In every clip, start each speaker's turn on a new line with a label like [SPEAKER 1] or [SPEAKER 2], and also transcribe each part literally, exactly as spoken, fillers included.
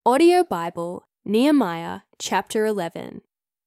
[SPEAKER 1] Audio Bible, Nehemiah chapter eleven.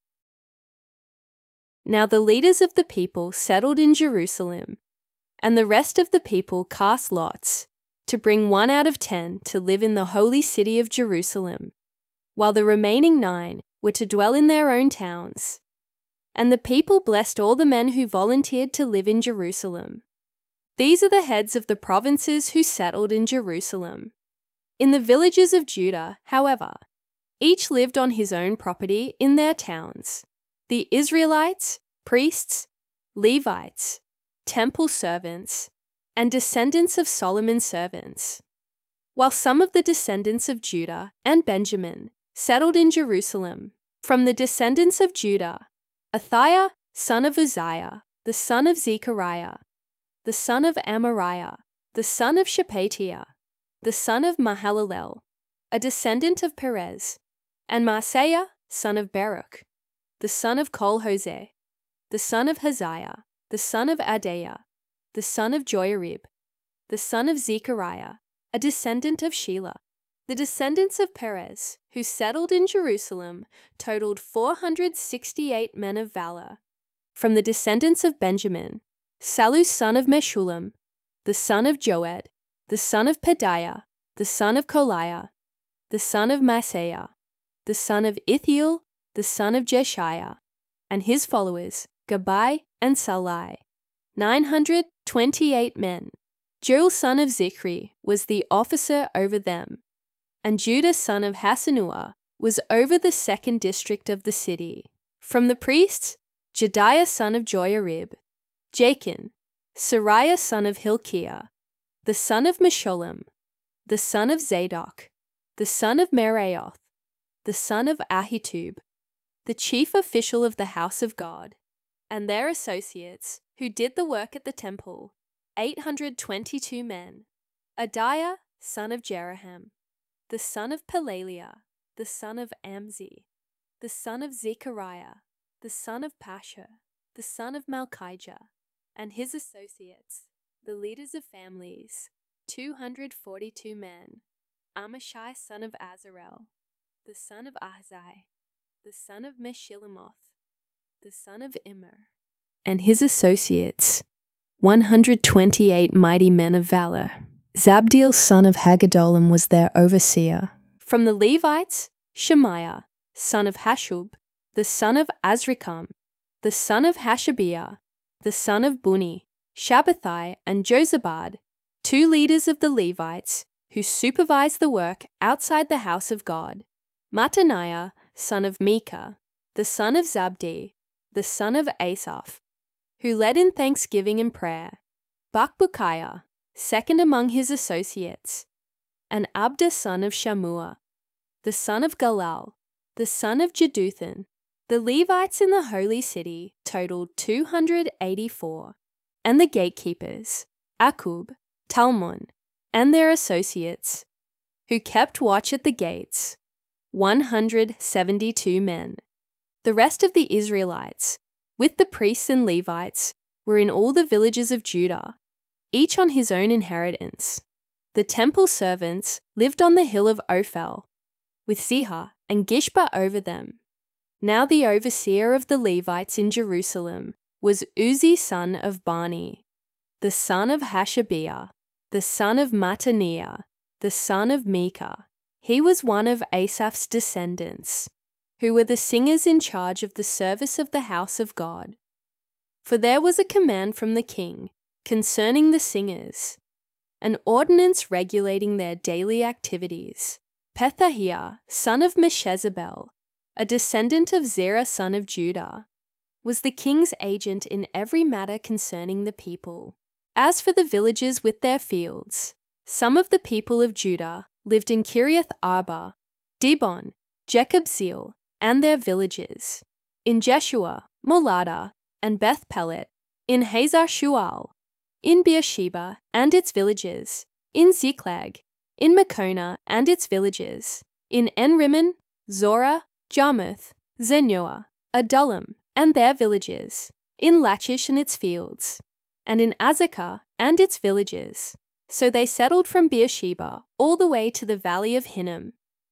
[SPEAKER 1] Now the leaders of the people settled in Jerusalem, and the rest of the people cast lots to bring one out of ten to live in the holy city of Jerusalem, while the remaining nine were to dwell in their own towns. And the people blessed all the men who volunteered to live in Jerusalem. These are the heads of the provinces who settled in Jerusalem. In the villages of Judah, however, each lived on his own property in their towns: the Israelites, priests, Levites, temple servants, and descendants of Solomon's servants, while some of the descendants of Judah and Benjamin settled in Jerusalem. From the descendants of Judah, Athaiah, son of Uzziah, the son of Zechariah, the son of Amariah, the son of Shephatiah, the son of Mahalalel, a descendant of Perez, and Maaseiah, son of Baruch, the son of Kol-Hoseh, the son of Haziah, the son of Adaiah, the son of Joiarib, the son of Zechariah, a descendant of Shelah. The descendants of Perez, who settled in Jerusalem, totaled four hundred sixty-eight men of valor. From the descendants of Benjamin, Sallu son of Meshullam, the son of Joed, the son of Pedaiah, the son of Koliah, the son of Maaseiah, the son of Ithiel, the son of Jeshiah, and his followers, Gabai and Salai, nine hundred twenty-eight men. Joel son of Zichri was the officer over them, and Judah son of Hassenuah was over the second district of the city. From the priests, Jediah son of Joiarib, Jachin, Sariah son of Hilkiah, the son of Meshullam, the son of Zadok, the son of Meraioth, the son of Ahitub, the chief official of the house of God, and their associates who did the work at the temple, eight hundred twenty-two men. Adaiah, son of Jeroham, the son of Pelaliah, the son of Amzi, the son of Zechariah, the son of Pashur, the son of Malchijah, and his associates, the leaders of families, two hundred forty-two men. Amashai son of Azarel, the son of Ahzai, the son of Meshillemoth, the son of Immer, and his associates, one hundred twenty-eight mighty men of valor. Zabdiel son of Haggedolim was their overseer. From the Levites, Shemaiah, son of Hashub, the son of Azrikam, the son of Hashabiah, the son of Buni, Shabbathai and Jozabad, two leaders of the Levites who supervised the work outside the house of God. Mattaniah, son of Micah, the son of Zabdi, the son of Asaph, who led in thanksgiving and prayer. Bakbukiah, second among his associates, and Abda son of Shammua, the son of Galal, the son of Jeduthun. The Levites in the holy city totaled two hundred eighty-four, and the gatekeepers, Akub, Talmon, and their associates, who kept watch at the gates, one hundred seventy-two men. The rest of the Israelites, with the priests and Levites, were in all the villages of Judah, each on his own inheritance. The temple servants lived on the hill of Ophel, with Ziha and Gishpa over them. Now the overseer of the Levites in Jerusalem was Uzzi son of Bani, the son of Hashabiah, the son of Mattaniah, the son of Micah. He was one of Asaph's descendants, who were the singers in charge of the service of the house of God. For there was a command from the king concerning the singers, an ordinance regulating their daily activities. Pethahiah, son of Meshezabel, a descendant of Zerah son of Judah, was the king's agent in every matter concerning the people. As for the villages with their fields, some of the people of Judah lived in Kiriath Arba, Dibon, Jekabzeel, and their villages, in Jeshua, Molada, and Beth Pelet, in Hazar Shual, in Beersheba and its villages, in Ziklag, in Makona and its villages, in En-Rimmon, Zorah, Jarmuth, Zenoah, Adullam, and their villages, in Lachish and its fields, and in Azekah and its villages. So they settled from Beersheba all the way to the valley of Hinnom.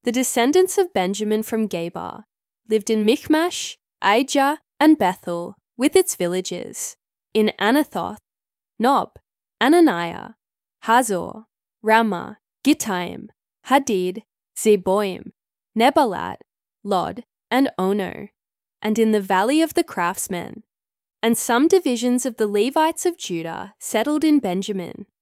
[SPEAKER 1] The descendants of Benjamin from Gebar lived in Michmash, Aijah, and Bethel, with its villages, in Anathoth, Nob, Ananiah, Hazor, Ramah, Gittaim, Hadid, Zeboim, Nebalat, Lod, and Ono, and in the valley of the craftsmen. And some divisions of the Levites of Judah settled in Benjamin,